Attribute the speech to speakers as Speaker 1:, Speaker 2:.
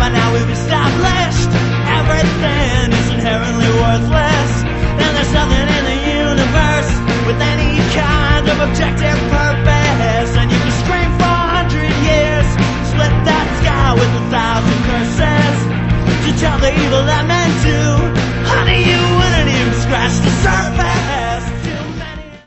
Speaker 1: by now we've established everything is inherently worthless, and there's nothing in the universe with any kind of objective purpose.